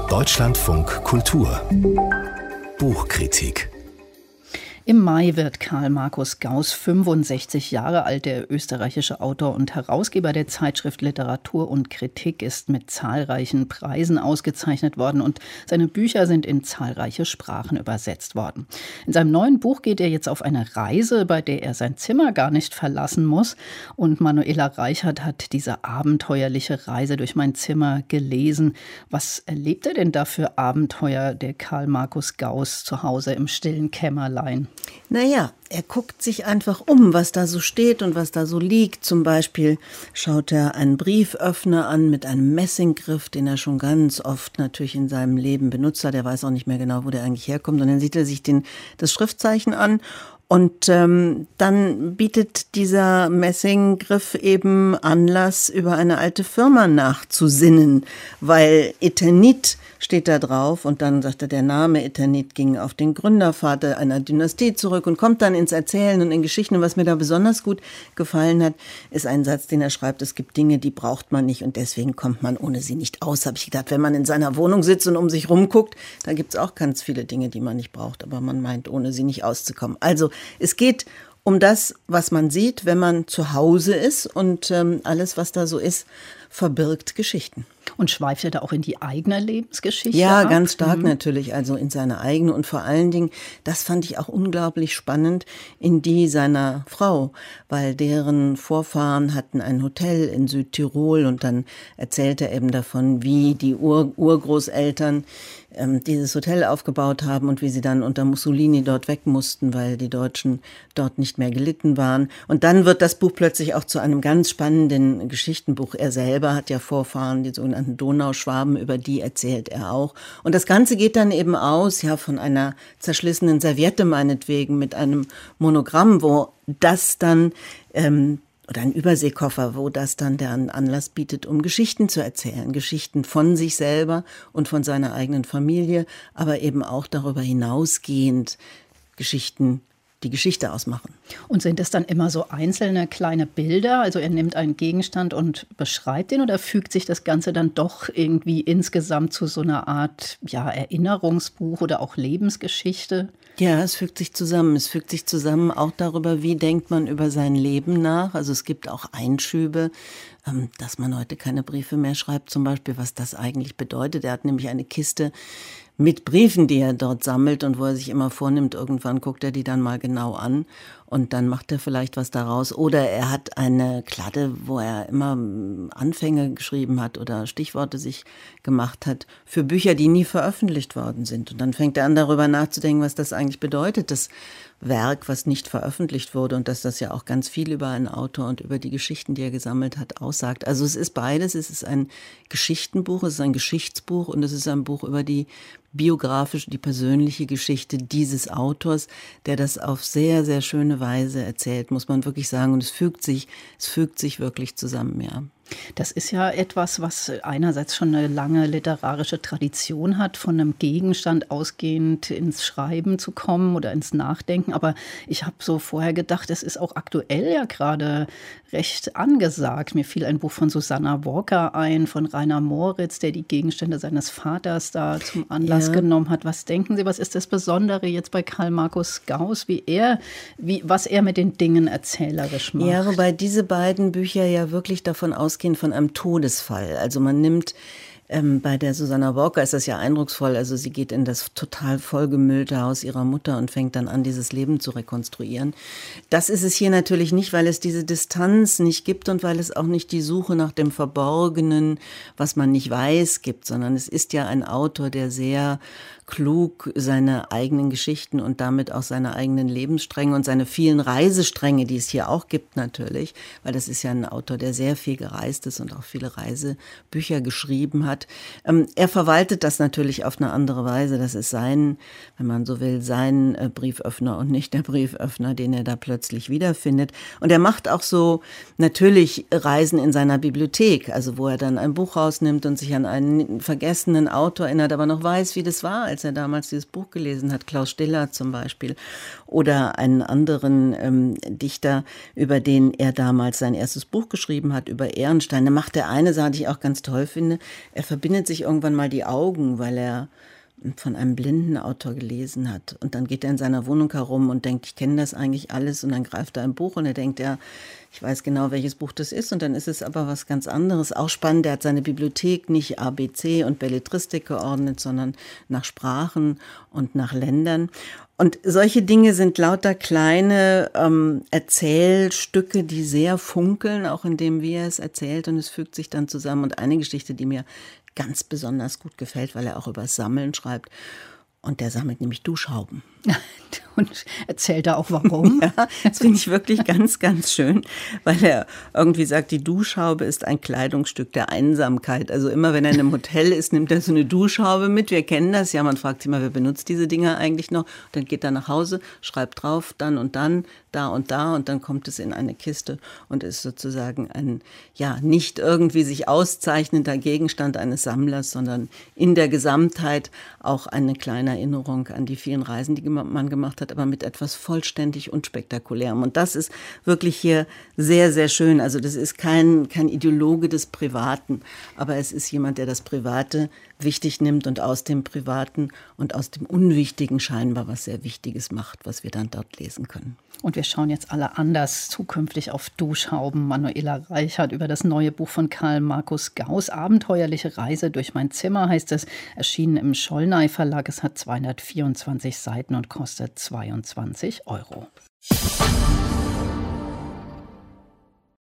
Deutschlandfunk Kultur Buchkritik. Im Mai wird Karl Markus Gauß 65 Jahre alt. Der österreichische Autor und Herausgeber der Zeitschrift Literatur und Kritik ist mit zahlreichen Preisen ausgezeichnet worden und seine Bücher sind in zahlreiche Sprachen übersetzt worden. In seinem neuen Buch geht er jetzt auf eine Reise, bei der er sein Zimmer gar nicht verlassen muss. Und Manuela Reichert hat diese abenteuerliche Reise durch mein Zimmer gelesen. Was erlebt er denn da für Abenteuer, der Karl Markus Gauß, zu Hause im stillen Kämmerlein? Naja, er guckt sich einfach um, was da so steht und was da so liegt. Zum Beispiel schaut er einen Brieföffner an mit einem Messinggriff, den er schon ganz oft natürlich in seinem Leben benutzt hat. Er weiß auch nicht mehr genau, wo der eigentlich herkommt. Und dann sieht er sich das Schriftzeichen an. Und dann bietet dieser Messinggriff eben Anlass, über eine alte Firma nachzusinnen, weil Eternit steht da drauf und dann sagt er, der Name Eternit ging auf den Gründervater einer Dynastie zurück und kommt dann ins Erzählen und in Geschichten. Und was mir da besonders gut gefallen hat, ist ein Satz, den er schreibt, es gibt Dinge, die braucht man nicht und deswegen kommt man ohne sie nicht aus. Habe ich gedacht, wenn man in seiner Wohnung sitzt und um sich rumguckt, da gibt es auch ganz viele Dinge, die man nicht braucht, aber man meint, ohne sie nicht auszukommen. Also es geht um das, was man sieht, wenn man zu Hause ist und alles, was da so ist, verbirgt Geschichten. Und schweift er da auch in die eigene Lebensgeschichte Ja, ab? ganz stark natürlich, also in seine eigene und vor allen Dingen, das fand ich auch unglaublich spannend, in die seiner Frau, weil deren Vorfahren hatten ein Hotel in Südtirol und dann erzählt er eben davon, wie die Urgroßeltern dieses Hotel aufgebaut haben und wie sie dann unter Mussolini dort weg mussten, weil die Deutschen dort nicht mehr gelitten waren. Und dann wird das Buch plötzlich auch zu einem ganz spannenden Geschichtenbuch. Er selber hat ja Vorfahren, die sogenannten Donauschwaben, über die erzählt er auch. Und das Ganze geht dann eben aus, ja, von einer zerschlissenen Serviette meinetwegen mit einem Monogramm, wo das dann oder ein Überseekoffer, wo das dann der Anlass bietet, um Geschichten zu erzählen. Geschichten von sich selber und von seiner eigenen Familie, aber eben auch darüber hinausgehend Geschichten, die Geschichte ausmachen. Und sind es dann immer so einzelne kleine Bilder? Also er nimmt einen Gegenstand und beschreibt ihn oder fügt sich das Ganze dann doch irgendwie insgesamt zu so einer Art Erinnerungsbuch oder auch Lebensgeschichte? Ja, es fügt sich zusammen. Es fügt sich zusammen auch darüber, wie denkt man über sein Leben nach. Also es gibt auch Einschübe, dass man heute keine Briefe mehr schreibt, zum Beispiel, was das eigentlich bedeutet. Er hat nämlich eine Kiste mit Briefen, die er dort sammelt und wo er sich immer vornimmt, irgendwann guckt er die dann mal genau an und dann macht er vielleicht was daraus. Oder er hat eine Kladde, wo er immer Anfänge geschrieben hat oder Stichworte sich gemacht hat für Bücher, die nie veröffentlicht worden sind. Und dann fängt er an, darüber nachzudenken, was das eigentlich bedeutet, das Werk, was nicht veröffentlicht wurde und dass das ja auch ganz viel über einen Autor und über die Geschichten, die er gesammelt hat, aussagt. Also es ist beides, es ist ein Geschichtenbuch, es ist ein Geschichtsbuch und es ist ein Buch über die biografische, die persönliche Geschichte dieses Autors, der das auf sehr, sehr schöne Weise erzählt, muss man wirklich sagen. Und es fügt sich wirklich zusammen, ja. Das ist ja etwas, was einerseits schon eine lange literarische Tradition hat, von einem Gegenstand ausgehend ins Schreiben zu kommen oder ins Nachdenken. Aber ich habe so vorher gedacht, es ist auch aktuell ja gerade recht angesagt. Mir fiel ein Buch von Susanna Walker ein, von Rainer Moritz, der die Gegenstände seines Vaters da zum Anlass genommen hat. Was denken Sie, was ist das Besondere jetzt bei Karl Markus Gauß, was er mit den Dingen erzählerisch macht? Ja, wobei diese beiden Bücher ja wirklich davon ausgehen, von einem Todesfall. Also man nimmt, bei der Susanna Walker ist das ja eindrucksvoll, also sie geht in das total vollgemüllte Haus ihrer Mutter und fängt dann an, dieses Leben zu rekonstruieren. Das ist es hier natürlich nicht, weil es diese Distanz nicht gibt und weil es auch nicht die Suche nach dem Verborgenen, was man nicht weiß, gibt, sondern es ist ja ein Autor, der sehr klug seine eigenen Geschichten und damit auch seine eigenen Lebensstränge und seine vielen Reisestränge, die es hier auch gibt natürlich, weil das ist ja ein Autor, der sehr viel gereist ist und auch viele Reisebücher geschrieben hat. Er verwaltet das natürlich auf eine andere Weise. Das ist sein, wenn man so will, sein Brieföffner und nicht der Brieföffner, den er da plötzlich wiederfindet. Und er macht auch so natürlich Reisen in seiner Bibliothek, also wo er dann ein Buch rausnimmt und sich an einen vergessenen Autor erinnert, aber noch weiß, wie das war, als er damals dieses Buch gelesen hat. Klaus Stiller zum Beispiel. Oder einen anderen Dichter, über den er damals sein erstes Buch geschrieben hat, über Ehrenstein. Da macht er eine Sache, die ich auch ganz toll finde. Er verbindet sich irgendwann mal die Augen, weil er von einem blinden Autor gelesen hat. Und dann geht er in seiner Wohnung herum und denkt, ich kenne das eigentlich alles. Und dann greift er ein Buch und er denkt, ja, ich weiß genau, welches Buch das ist. Und dann ist es aber was ganz anderes. Auch spannend, er hat seine Bibliothek nicht ABC und Belletristik geordnet, sondern nach Sprachen und nach Ländern. Und solche Dinge sind lauter kleine Erzählstücke, die sehr funkeln, auch in dem, wie er es erzählt. Und es fügt sich dann zusammen. Und eine Geschichte, die mir ganz besonders gut gefällt, weil er auch über Sammeln schreibt. Und der sammelt nämlich Duschhauben. Und erzählt er auch, warum? Ja, das finde ich wirklich ganz, ganz schön, weil er irgendwie sagt, die Duschhaube ist ein Kleidungsstück der Einsamkeit. Also immer, wenn er in einem Hotel ist, nimmt er so eine Duschhaube mit. Wir kennen das ja, man fragt sich immer, wer benutzt diese Dinger eigentlich noch? Dann geht er nach Hause, schreibt drauf, dann und dann, da und da, und dann kommt es in eine Kiste und ist sozusagen ein, ja, nicht irgendwie sich auszeichnender Gegenstand eines Sammlers, sondern in der Gesamtheit auch eine kleine Erinnerung an die vielen Reisen, die man gemacht hat, aber mit etwas vollständig Unspektakulärem. Und das ist wirklich hier sehr, sehr schön. Also das ist kein Ideologe des Privaten, aber es ist jemand, der das Private wichtig nimmt und aus dem Privaten und aus dem Unwichtigen scheinbar was sehr Wichtiges macht, was wir dann dort lesen können. Und wir schauen jetzt alle anders zukünftig auf Duschhauben. Manuela Reichert über das neue Buch von Karl Markus Gauß. Abenteuerliche Reise durch mein Zimmer heißt es. Erschienen im Schollnay Verlag. Es hat 224 Seiten und kostet 22 €.